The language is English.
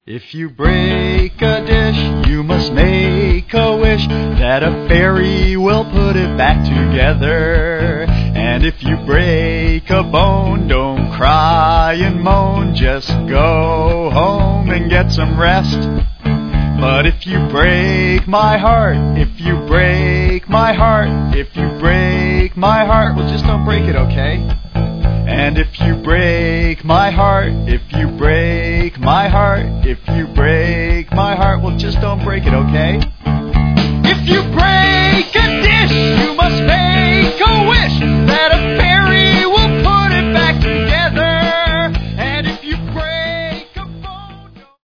If you break a dish, you must make a wish that a fairy will put it back together. And if you break a bone, don't cry and moan, just go home and get some rest. But if you break my heart, if you break my heart, if you break my heart, well, just don't break it, okay? And if you break my heart, if you break my heart, if you break my heart, well, just don't break it, okay?